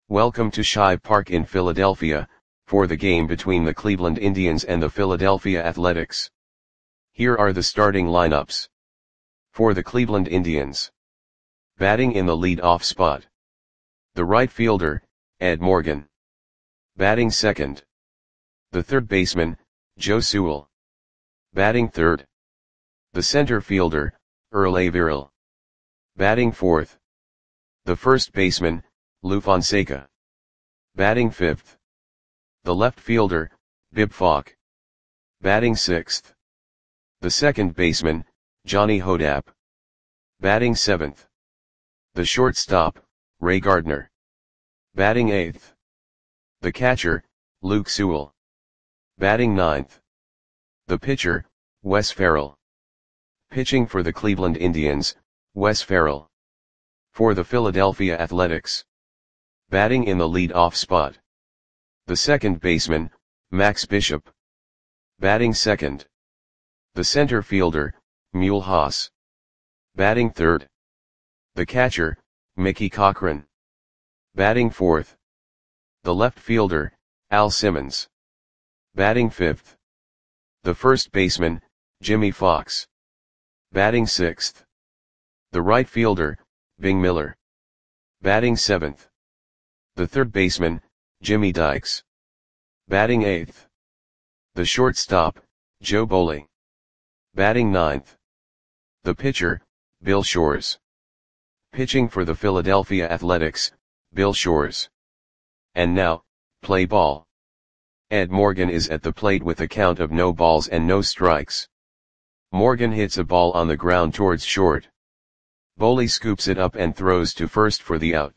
Welcome to Shive Park in Philadelphia, for the game between the Cleveland Indians and the Philadelphia Athletics. Here are the starting lineups. For the Cleveland Indians. Batting in the lead-off spot. The right fielder, Ed Morgan. Batting second. The third baseman, Joe Sewell. Batting third. The center fielder, Earl Averill. Batting fourth. The first baseman, Lou Fonseca. Batting fifth. The left fielder, Bib Falk. Batting sixth. The second baseman, Johnny Hodapp. Batting seventh. The shortstop, Ray Gardner. Batting eighth. The catcher, Luke Sewell. Batting ninth. The pitcher, Wes Ferrell. Pitching for the Cleveland Indians, Wes Ferrell. For the Philadelphia Athletics. Batting in the lead-off spot. The second baseman, Max Bishop. Batting second. The center fielder, Mule Haas. Batting third. The catcher, Mickey Cochrane. Batting fourth. The left fielder, Al Simmons. Batting fifth. The first baseman, Jimmy Fox. Batting sixth. The right fielder, Bing Miller. Batting seventh. The third baseman, Jimmy Dykes. Batting eighth. The shortstop, Joe Boley. Batting ninth. The pitcher, Bill Shores. Pitching for the Philadelphia Athletics, Bill Shores. And now, play ball. Ed Morgan is at the plate with a count of no balls and no strikes. Morgan hits a ball on the ground towards short. Boley scoops it up and throws to first for the out.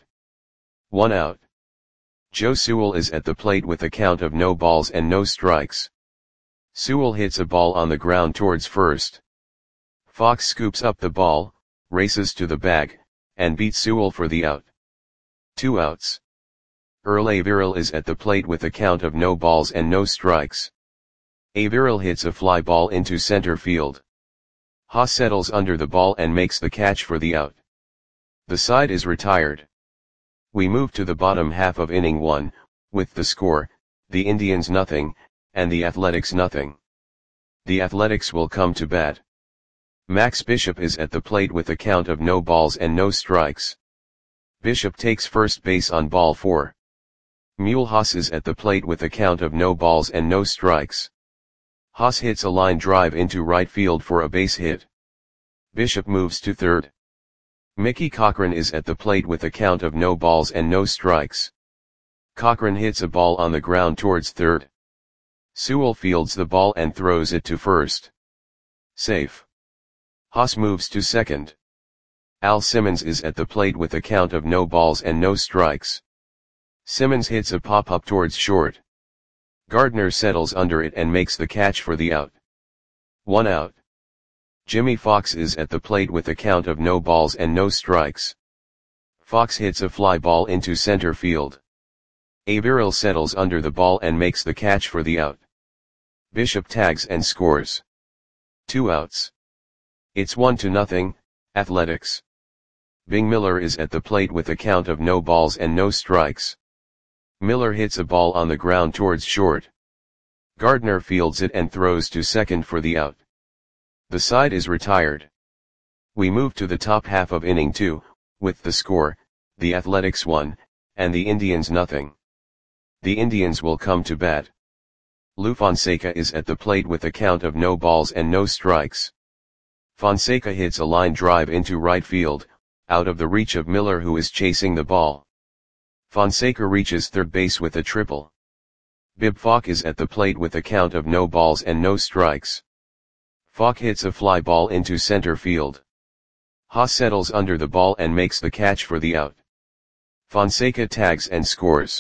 1 out. Joe Sewell is at the plate with a count of no balls and no strikes. Sewell hits a ball on the ground towards first. Fox scoops up the ball, races to the bag, and beats Sewell for the out. 2 outs. Earl Averill is at the plate with a count of no balls and no strikes. Averill hits a fly ball into center field. Haas settles under the ball and makes the catch for the out. The side is retired. We move to the bottom half of inning 1, with the score, the Indians nothing, and the Athletics nothing. The Athletics will come to bat. Max Bishop is at the plate with a count of no balls and no strikes. Bishop takes first base on ball 4. Mule Haas is at the plate with a count of no balls and no strikes. Haas hits a line drive into right field for a base hit. Bishop moves to third. Mickey Cochrane is at the plate with a count of no balls and no strikes. Cochrane hits a ball on the ground towards third. Sewell fields the ball and throws it to first. Safe. Haas moves to second. Al Simmons is at the plate with a count of no balls and no strikes. Simmons hits a pop-up towards short. Gardner settles under it and makes the catch for the out. 1 out. Jimmy Fox is at the plate with a count of no balls and no strikes. Fox hits a fly ball into center field. Averill settles under the ball and makes the catch for the out. Bishop tags and scores. 2 outs. It's 1-0, Athletics. Bing Miller is at the plate with a count of no balls and no strikes. Miller hits a ball on the ground towards short. Gardner fields it and throws to second for the out. The side is retired. We move to the top half of inning 2, with the score, the Athletics 1, and the Indians nothing. The Indians will come to bat. Lou Fonseca is at the plate with a count of no balls and no strikes. Fonseca hits a line drive into right field, out of the reach of Miller who is chasing the ball. Fonseca reaches third base with a triple. Bib Falk is at the plate with a count of no balls and no strikes. Falk hits a fly ball into center field. Haas settles under the ball and makes the catch for the out. Fonseca tags and scores.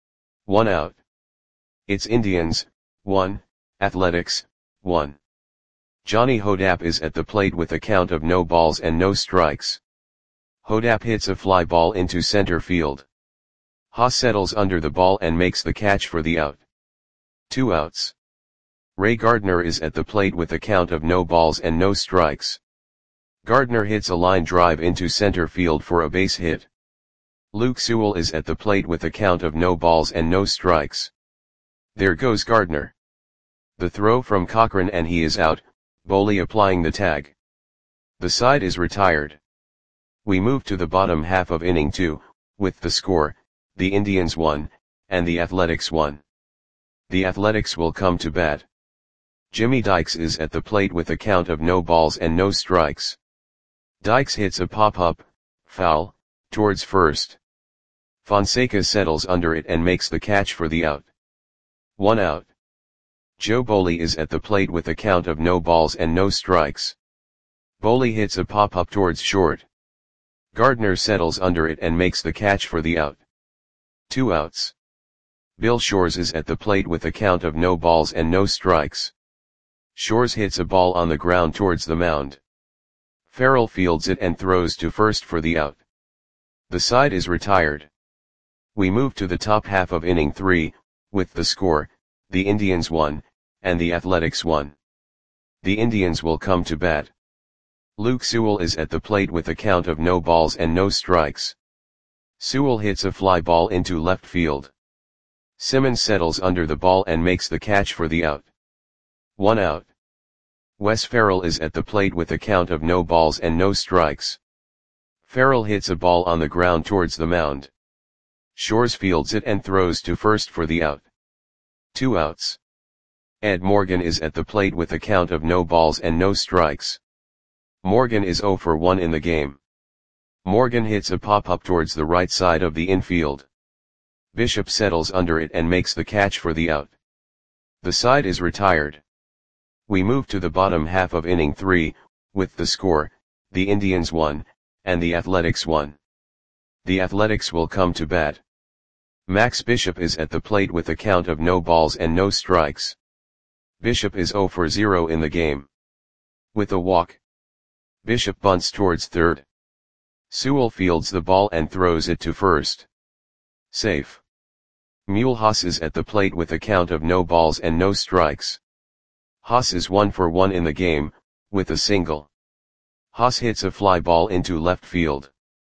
1 out. It's Indians, 1, Athletics, 1. Johnny Hodapp is at the plate with a count of no balls and no strikes. Hodapp hits a fly ball into center field. Haas settles under the ball and makes the catch for the out. 2 outs. Ray Gardner is at the plate with a count of no balls and no strikes. Gardner hits a line drive into center field for a base hit. Luke Sewell is at the plate with a count of no balls and no strikes. There goes Gardner. The throw from Cochran and he is out, Boley applying the tag. The side is retired. We move to the bottom half of inning 2, with the score, the Indians 1, and the Athletics 1. The Athletics will come to bat. Jimmy Dykes is at the plate with a count of no balls and no strikes. Dykes hits a pop-up, foul, towards first. Fonseca settles under it and makes the catch for the out. 1 out. Joe Boley is at the plate with a count of no balls and no strikes. Boley hits a pop-up towards short. Gardner settles under it and makes the catch for the out. 2 outs. Bill Shores is at the plate with a count of no balls and no strikes. Shores hits a ball on the ground towards the mound. Farrell fields it and throws to first for the out. The side is retired. We move to the top half of inning 3, with the score, the Indians 1, and the Athletics 1. The Indians will come to bat. Luke Sewell is at the plate with a count of no balls and no strikes. Sewell hits a fly ball into left field. Simmons settles under the ball and makes the catch for the out. 1 out. Wes Farrell is at the plate with a count of no balls and no strikes. Farrell hits a ball on the ground towards the mound. Shores fields it and throws to first for the out. 2 outs. Ed Morgan is at the plate with a count of no balls and no strikes. Morgan is 0 for 1 in the game. Morgan hits a pop-up towards the right side of the infield. Bishop settles under it and makes the catch for the out. The side is retired. We move to the bottom half of inning 3, with the score, the Indians 1, and the Athletics 1. The Athletics will come to bat. Max Bishop is at the plate with a count of no balls and no strikes. Bishop is 0 for 0 in the game. With a walk. Bishop bunts towards third. Sewell fields the ball and throws it to first. Safe. Mulhouse is at the plate with a count of no balls and no strikes. Haas is 1 for 1 in the game, with a single. Haas hits a fly ball into left field.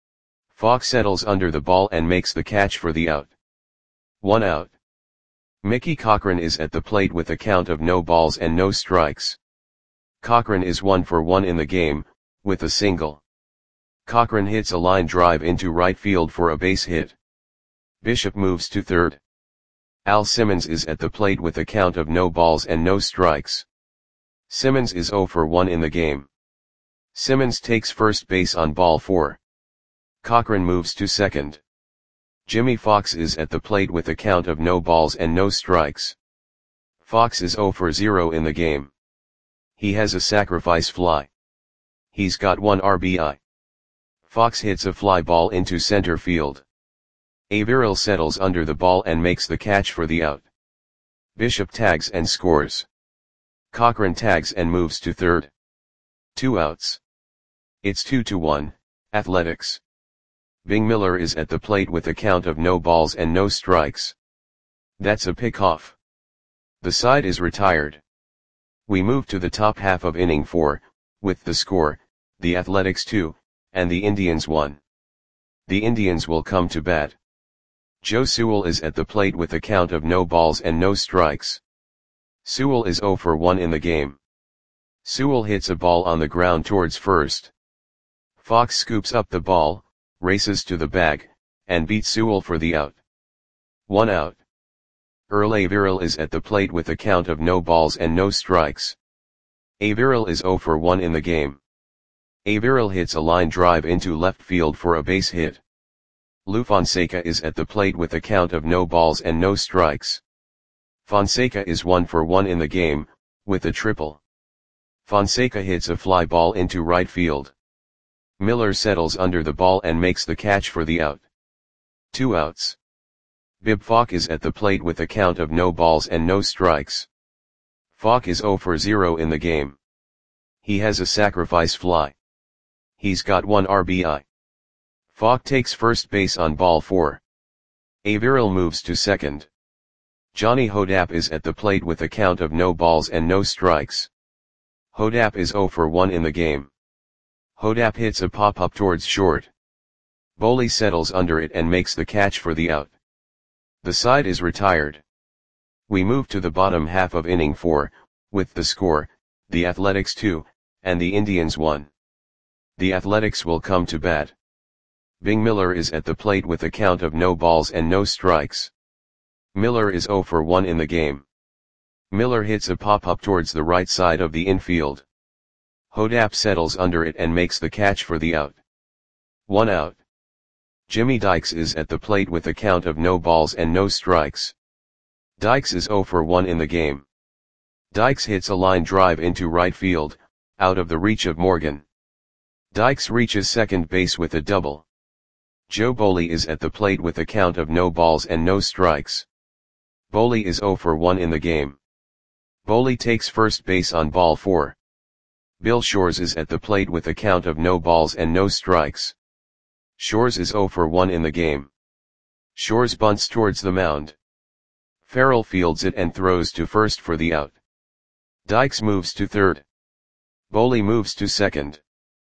Fox settles under the ball and makes the catch for the out. 1 out. Mickey Cochran is at the plate with a count of no balls and no strikes. Cochran is 1 for 1 in the game, with a single. Cochran hits a line drive into right field for a base hit. Bishop moves to third. Al Simmons is at the plate with a count of no balls and no strikes. Simmons is 0 for 1 in the game. Simmons takes first base on ball 4. Cochran moves to second. Jimmy Fox is at the plate with a count of no balls and no strikes. Fox is 0 for 0 in the game. He has a sacrifice fly. He's got 1 RBI. Fox hits a fly ball into center field. Averill settles under the ball and makes the catch for the out. Bishop tags and scores. Cochran tags and moves to third. 2 outs. It's 2-1, Athletics. Bing Miller is at the plate with a count of no balls and no strikes. That's a pickoff. The side is retired. We move to the top half of inning 4, with the score, the Athletics 2, and the Indians 1. The Indians will come to bat. Joe Sewell is at the plate with a count of no balls and no strikes. Sewell is 0 for 1 in the game. Sewell hits a ball on the ground towards first. Fox scoops up the ball, races to the bag, and beats Sewell for the out. 1 out. Earl Averill is at the plate with a count of no balls and no strikes. Averill is 0 for 1 in the game. Averill hits a line drive into left field for a base hit. Lou Fonseca is at the plate with a count of no balls and no strikes. Fonseca is 1 for 1 in the game, with a triple. Fonseca hits a fly ball into right field. Miller settles under the ball and makes the catch for the out. 2 outs. Bib Falk is at the plate with a count of no balls and no strikes. Falk is 0 for 0 in the game. He has a sacrifice fly. He's got 1 RBI. Falk takes first base on ball 4. Averill moves to second. Johnny Hodap is at the plate with a count of no balls and no strikes. Hodap is 0 for 1 in the game. Hodap hits a pop-up towards short. Boley settles under it and makes the catch for the out. The side is retired. We move to the bottom half of inning 4, with the score, the Athletics 2, and the Indians 1. The Athletics will come to bat. Bing Miller is at the plate with a count of no balls and no strikes. Miller is 0 for 1 in the game. Miller hits a pop-up towards the right side of the infield. Hodap settles under it and makes the catch for the out. 1 out. Jimmy Dykes is at the plate with a count of no balls and no strikes. Dykes is 0 for 1 in the game. Dykes hits a line drive into right field, out of the reach of Morgan. Dykes reaches second base with a double. Joe Boley is at the plate with a count of no balls and no strikes. Boley is 0 for 1 in the game. Boley takes first base on ball 4. Bill Shores is at the plate with a count of no balls and no strikes. Shores is 0 for 1 in the game. Shores bunts towards the mound. Farrell fields it and throws to first for the out. Dykes moves to third. Boley moves to second.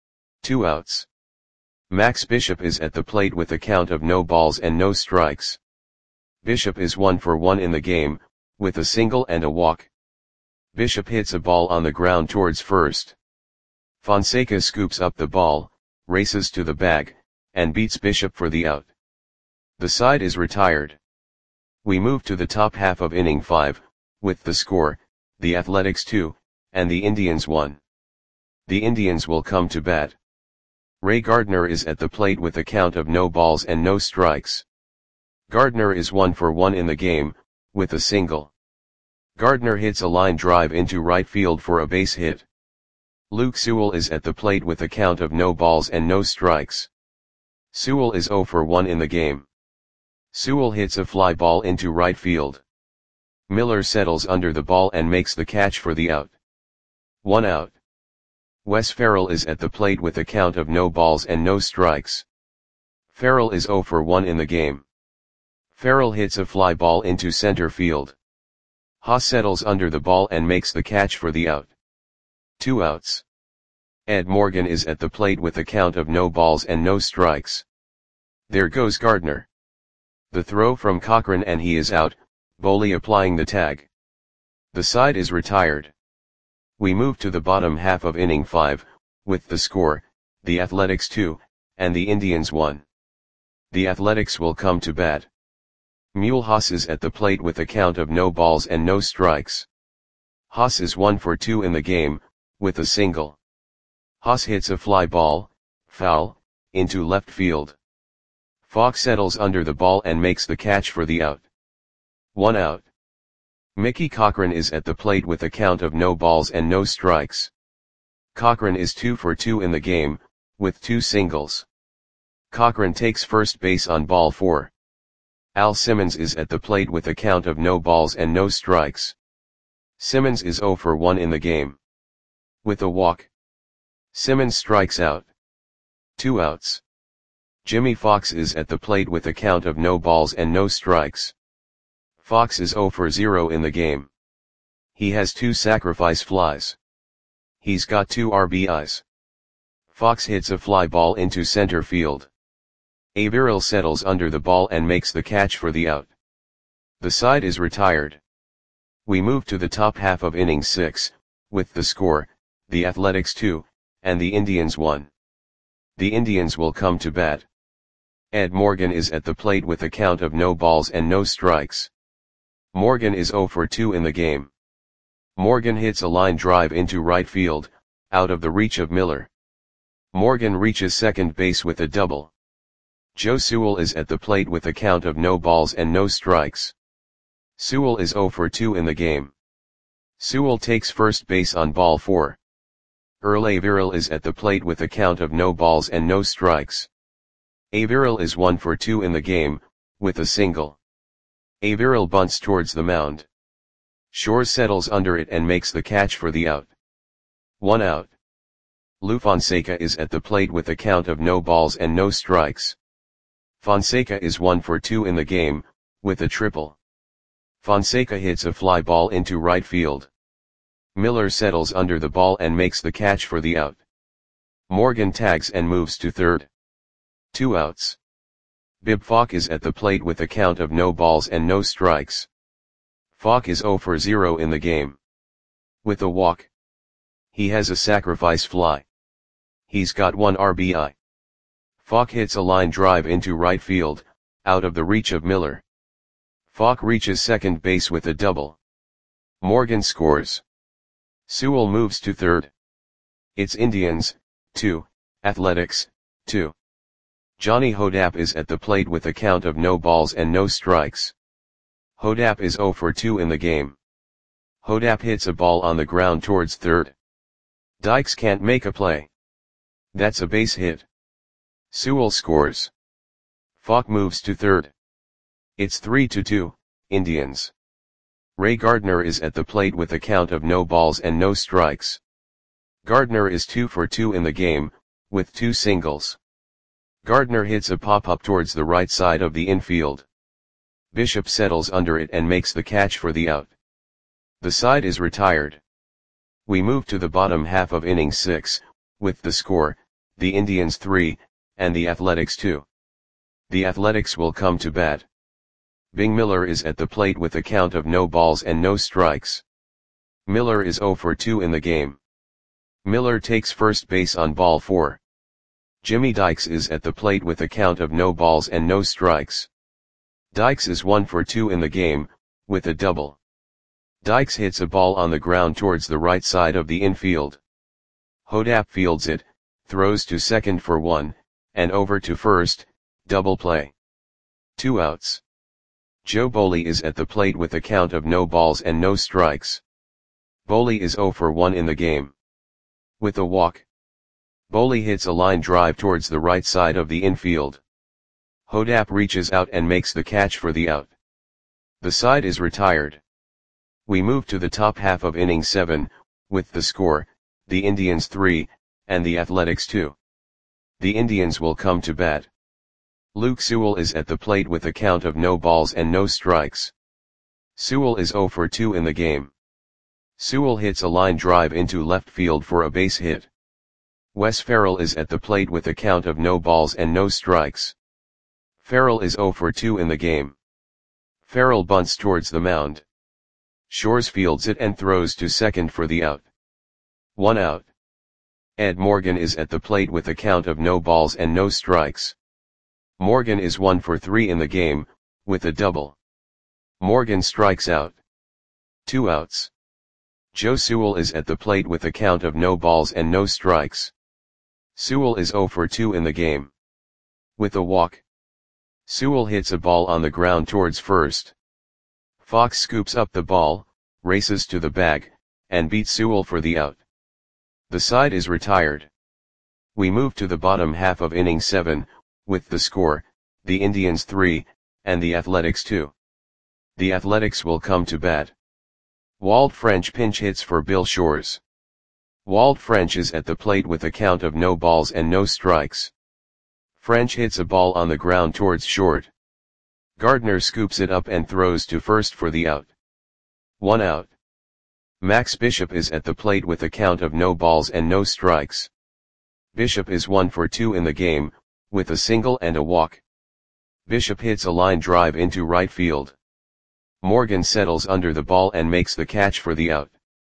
2 outs. Max Bishop is at the plate with a count of no balls and no strikes. Bishop is 1 for 1 in the game, with a single and a walk. Bishop hits a ball on the ground towards first. Fonseca scoops up the ball, races to the bag, and beats Bishop for the out. The side is retired. We move to the top half of inning 5, with the score, the Athletics 2, and the Indians 1. The Indians will come to bat. Ray Gardner is at the plate with a count of no balls and no strikes. Gardner is 1 for 1 in the game, with a single. Gardner hits a line drive into right field for a base hit. Luke Sewell is at the plate with a count of no balls and no strikes. Sewell is 0 for 1 in the game. Sewell hits a fly ball into right field. Miller settles under the ball and makes the catch for the out. 1 out. Wes Farrell is at the plate with a count of no balls and no strikes. Farrell is 0 for 1 in the game. Farrell hits a fly ball into center field. Haas settles under the ball and makes the catch for the out. 2 outs. Ed Morgan is at the plate with a count of no balls and no strikes. There goes Gardner. The throw from Cochran and he is out, Boley applying the tag. The side is retired. We move to the bottom half of inning 5, with the score, the Athletics 2, and the Indians 1. The Athletics will come to bat. Mule Haas is at the plate with a count of no balls and no strikes. Haas is 1 for 2 in the game, with a single. Haas hits a fly ball, foul, into left field. Falk settles under the ball and makes the catch for the out. 1 out. Mickey Cochran is at the plate with a count of no balls and no strikes. Cochran is 2 for 2 in the game, with 2 singles. Cochran takes first base on ball 4. Al Simmons is at the plate with a count of no balls and no strikes. Simmons is 0 for 1 in the game. With a walk. Simmons strikes out. 2 outs. Jimmy Fox is at the plate with a count of no balls and no strikes. Fox is 0 for 0 in the game. He has 2 sacrifice flies. He's got 2 RBIs. Fox hits a fly ball into center field. Averill settles under the ball and makes the catch for the out. The side is retired. We move to the top half of inning 6, with the score, the Athletics 2, and the Indians 1. The Indians will come to bat. Ed Morgan is at the plate with a count of no balls and no strikes. Morgan is 0 for 2 in the game. Morgan hits a line drive into right field, out of the reach of Miller. Morgan reaches second base with a double. Joe Sewell is at the plate with a count of no balls and no strikes. Sewell is 0 for 2 in the game. Sewell takes first base on ball 4. Earl Averill is at the plate with a count of no balls and no strikes. Averill is 1 for 2 in the game, with a single. Averill bunts towards the mound. Shores settles under it and makes the catch for the out. 1 out. Lou Fonseca is at the plate with a count of no balls and no strikes. Fonseca is 1 for 2 in the game, with a triple. Fonseca hits a fly ball into right field. Miller settles under the ball and makes the catch for the out. Morgan tags and moves to third. 2 outs. Bib Falk is at the plate with a count of no balls and no strikes. Falk is 0 for 0 in the game. With a walk. He has a sacrifice fly. He's got 1 RBI. Falk hits a line drive into right field, out of the reach of Miller. Falk reaches second base with a double. Morgan scores. Sewell moves to third. It's Indians, 2, Athletics, 2. Johnny Hodapp is at the plate with a count of no balls and no strikes. Hodapp is 0 for 2 in the game. Hodapp hits a ball on the ground towards third. Dykes can't make a play. That's a base hit. Sewell scores. Falk moves to third. It's 3-2, Indians. Ray Gardner is at the plate with a count of no balls and no strikes. Gardner is 2 for 2 in the game, with 2 singles. Gardner hits a pop-up towards the right side of the infield. Bishop settles under it and makes the catch for the out. The side is retired. We move to the bottom half of inning 6, with the score, the Indians 3, and the Athletics 2. The Athletics will come to bat. Bing Miller is at the plate with a count of no balls and no strikes. Miller is 0 for 2 in the game. Miller takes first base on ball 4. Jimmy Dykes is at the plate with a count of no balls and no strikes. Dykes is 1 for 2 in the game, with a double. Dykes hits a ball on the ground towards the right side of the infield. Hodapp fields it, throws to second for 1, and over to first, double play. 2 outs. Joe Boley is at the plate with a count of no balls and no strikes. Boley is 0 for 1 in the game. With a walk. Boley hits a line drive towards the right side of the infield. Hodapp reaches out and makes the catch for the out. The side is retired. We move to the top half of inning 7, with the score, the Indians 3, and the Athletics 2. The Indians will come to bat. Luke Sewell is at the plate with a count of no balls and no strikes. Sewell is 0 for 2 in the game. Sewell hits a line drive into left field for a base hit. Wes Ferrell is at the plate with a count of no balls and no strikes. Ferrell is 0 for 2 in the game. Ferrell bunts towards the mound. Shores fields it and throws to second for the out. 1 out. Ed Morgan is at the plate with a count of no balls and no strikes. Morgan is 1 for 3 in the game, with a double. Morgan strikes out. 2 outs. Joe Sewell is at the plate with a count of no balls and no strikes. Sewell is 0 for 2 in the game. With a walk. Sewell hits a ball on the ground towards first. Fox scoops up the ball, races to the bag, and beats Sewell for the out. The side is retired. We move to the bottom half of inning 7, with the score, the Indians 3, and the Athletics 2. The Athletics will come to bat. Walt French pinch hits for Bill Shores. Walt French is at the plate with a count of no balls and no strikes. French hits a ball on the ground towards short. Gardner scoops it up and throws to first for the out. 1 out. Max Bishop is at the plate with a count of no balls and no strikes. Bishop is 1 for 2 in the game, with a single and a walk. Bishop hits a line drive into right field. Morgan settles under the ball and makes the catch for the out.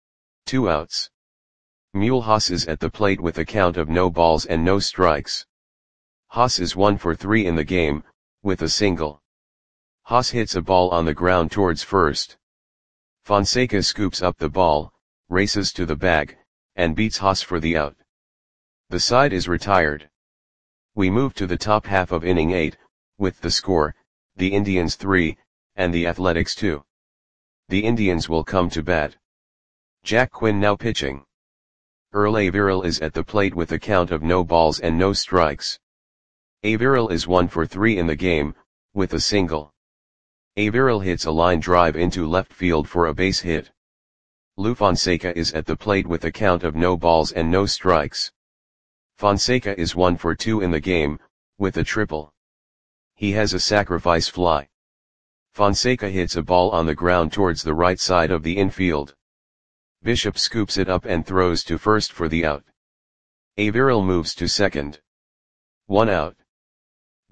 2 outs. Mulhouse is at the plate with a count of no balls and no strikes. Haas is 1 for 3 in the game, with a single. Haas hits a ball on the ground towards first. Fonseca scoops up the ball, races to the bag, and beats Haas for the out. The side is retired. We move to the top half of inning 8, with the score, the Indians 3, and the Athletics 2. The Indians will come to bat. Jack Quinn now pitching. Earl Averill is at the plate with a count of no balls and no strikes. Averill is 1 for 3 in the game, with a single. Averill hits a line drive into left field for a base hit. Lou Fonseca is at the plate with a count of no balls and no strikes. Fonseca is 1 for 2 in the game, with a triple. He has a sacrifice fly. Fonseca hits a ball on the ground towards the right side of the infield. Bishop scoops it up and throws to first for the out. Averill moves to second. 1 out.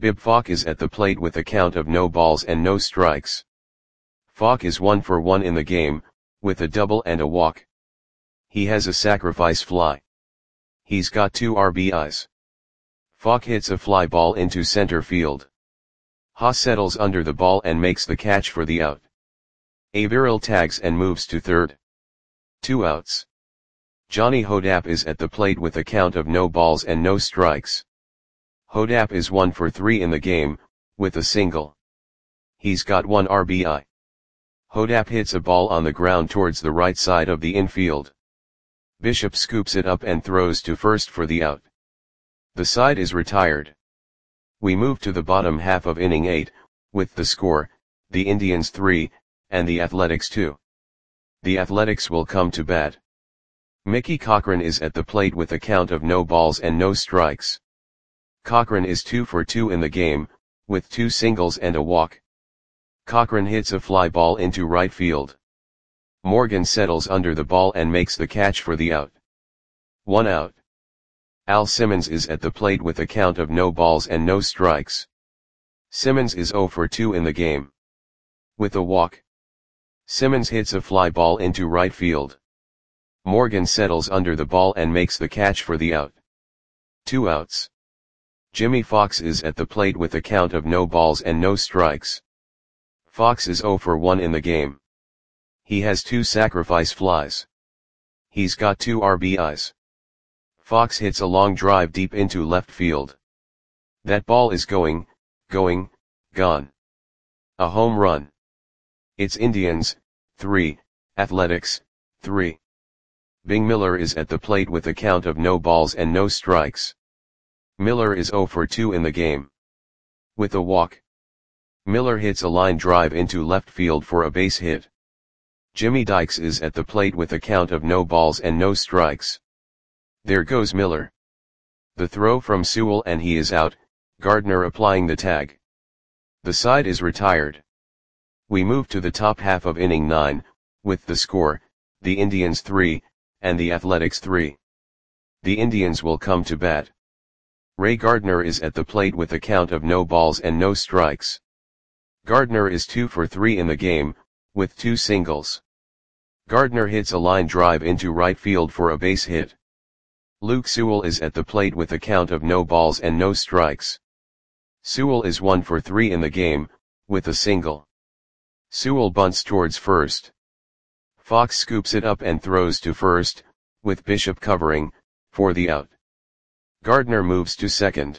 Bib Falk is at the plate with a count of no balls and no strikes. Falk is 1 for 1 in the game, with a double and a walk. He has a sacrifice fly. He's got 2 RBIs. Falk hits a fly ball into center field. Haas settles under the ball and makes the catch for the out. Averill tags and moves to third. 2 outs. Johnny Hodapp is at the plate with a count of no balls and no strikes. Hodapp is 1 for 3 in the game, with a single. He's got 1 RBI. Hodapp hits a ball on the ground towards the right side of the infield. Bishop scoops it up and throws to first for the out. The side is retired. We move to the bottom half of inning 8, with the score, the Indians 3, and the Athletics 2. The Athletics will come to bat. Mickey Cochrane is at the plate with a count of no balls and no strikes. Cochrane is 2 for 2 in the game, with 2 singles and a walk. Cochrane hits a fly ball into right field. Morgan settles under the ball and makes the catch for the out. 1 out. Al Simmons is at the plate with a count of no balls and no strikes. Simmons is 0 for 2 in the game. With a walk. Simmons hits a fly ball into right field. Morgan settles under the ball and makes the catch for the out. 2 outs. Jimmy Fox is at the plate with a count of no balls and no strikes. Fox is 0 for 1 in the game. He has 2 sacrifice flies. He's got 2 RBIs. Fox hits a long drive deep into left field. That ball is gone. A home run. It's Indians, 3, Athletics, 3. Bing Miller is at the plate with a count of no balls and no strikes. Miller is 0 for 2 in the game. With a walk. Miller hits a line drive into left field for a base hit. Jimmy Dykes is at the plate with a count of no balls and no strikes. There goes Miller. The throw from Sewell and he is out, Gardner applying the tag. The side is retired. We move to the top half of inning 9, with the score, the Indians 3, and the Athletics 3. The Indians will come to bat. Ray Gardner is at the plate with a count of no balls and no strikes. Gardner is 2 for 3 in the game, with 2 singles. Gardner hits a line drive into right field for a base hit. Luke Sewell is at the plate with a count of no balls and no strikes. Sewell is 1 for 3 in the game, with a single. Sewell bunts towards first. Fox scoops it up and throws to first, with Bishop covering, for the out. Gardner moves to second.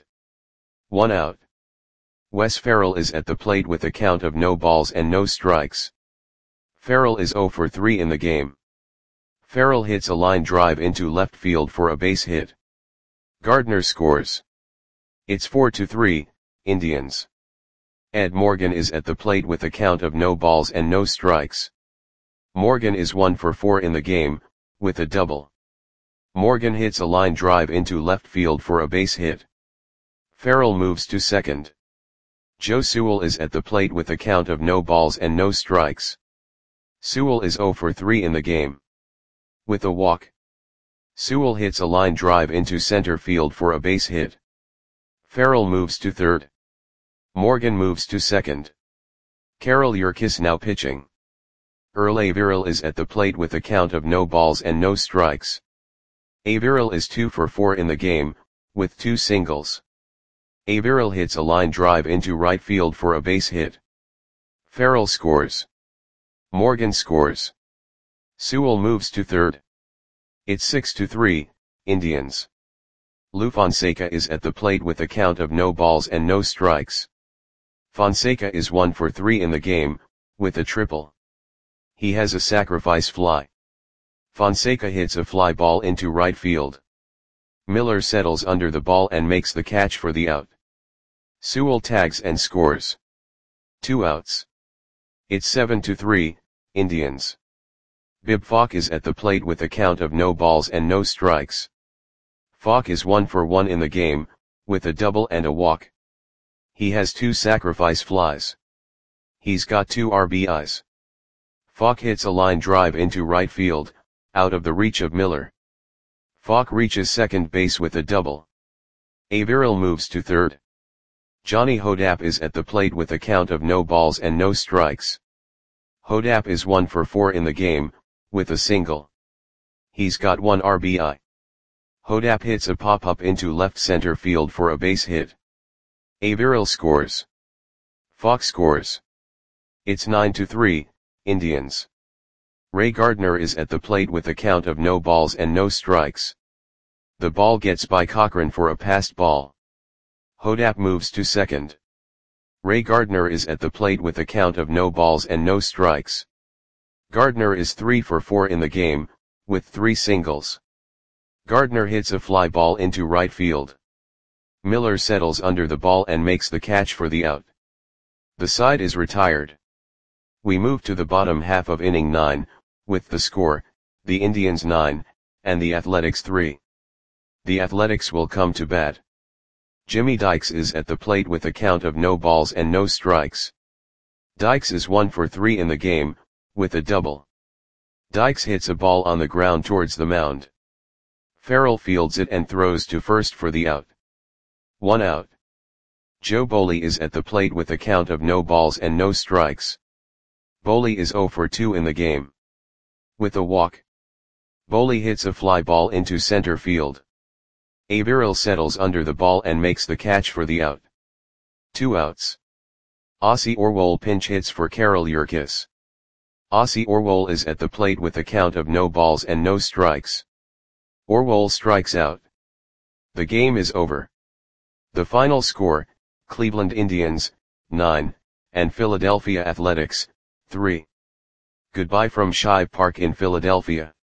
1 out. Wes Ferrell is at the plate with a count of no balls and no strikes. Ferrell is 0 for 3 in the game. Ferrell hits a line drive into left field for a base hit. Gardner scores. It's 4-3, Indians. Ed Morgan is at the plate with a count of no balls and no strikes. Morgan is 1 for 4 in the game, with a double. Morgan hits a line drive into left field for a base hit. Ferrell moves to second. Joe Sewell is at the plate with a count of no balls and no strikes. Sewell is 0 for 3 in the game. With a walk. Sewell hits a line drive into center field for a base hit. Ferrell moves to third. Morgan moves to second. Carol Yerkes now pitching. Earl Averill is at the plate with a count of no balls and no strikes. Averill is 2 for 4 in the game, with 2 singles. Averill hits a line drive into right field for a base hit. Ferrell scores. Morgan scores. Sewell moves to third. It's 6-3, Indians. Lou Fonseca is at the plate with a count of no balls and no strikes. Fonseca is 1 for 3 in the game, with a triple. He has a sacrifice fly. Fonseca hits a fly ball into right field. Miller settles under the ball and makes the catch for the out. Sewell tags and scores. 2 outs. It's 7-3, Indians. Bib Falk is at the plate with a count of no balls and no strikes. Falk is 1 for 1 in the game, with a double and a walk. He has 2 sacrifice flies. He's got 2 RBIs. Falk hits a line drive into right field, out of the reach of Miller. Falk reaches second base with a double. Averill moves to third. Johnny Hodapp is at the plate with a count of no balls and no strikes. Hodapp is 1 for 4 in the game, with a single. He's got 1 RBI. Hodapp hits a pop-up into left center field for a base hit. Averill scores. Fox scores. It's 9-3, Indians. Ray Gardner is at the plate with a count of no balls and no strikes. The ball gets by Cochran for a passed ball. Hodapp moves to second. Ray Gardner is at the plate with a count of no balls and no strikes. Gardner is 3 for 4 in the game, with 3 singles. Gardner hits a fly ball into right field. Miller settles under the ball and makes the catch for the out. The side is retired. We move to the bottom half of inning 9, with the score, the Indians 9, and the Athletics 3. The Athletics will come to bat. Jimmy Dykes is at the plate with a count of no balls and no strikes. Dykes is 1 for 3 in the game, with a double. Dykes hits a ball on the ground towards the mound. Farrell fields it and throws to first for the out. 1 out. Joe Boley is at the plate with a count of no balls and no strikes. Boley is 0 for 2 in the game. With a walk. Boley hits a fly ball into center field. Averill settles under the ball and makes the catch for the out. 2 outs. Ossie Orwell pinch hits for Carol Yerkes. Ossie Orwell is at the plate with a count of no balls and no strikes. Orwell strikes out. The game is over. The final score, Cleveland Indians, 9, and Philadelphia Athletics, 3. Goodbye from Shive Park in Philadelphia.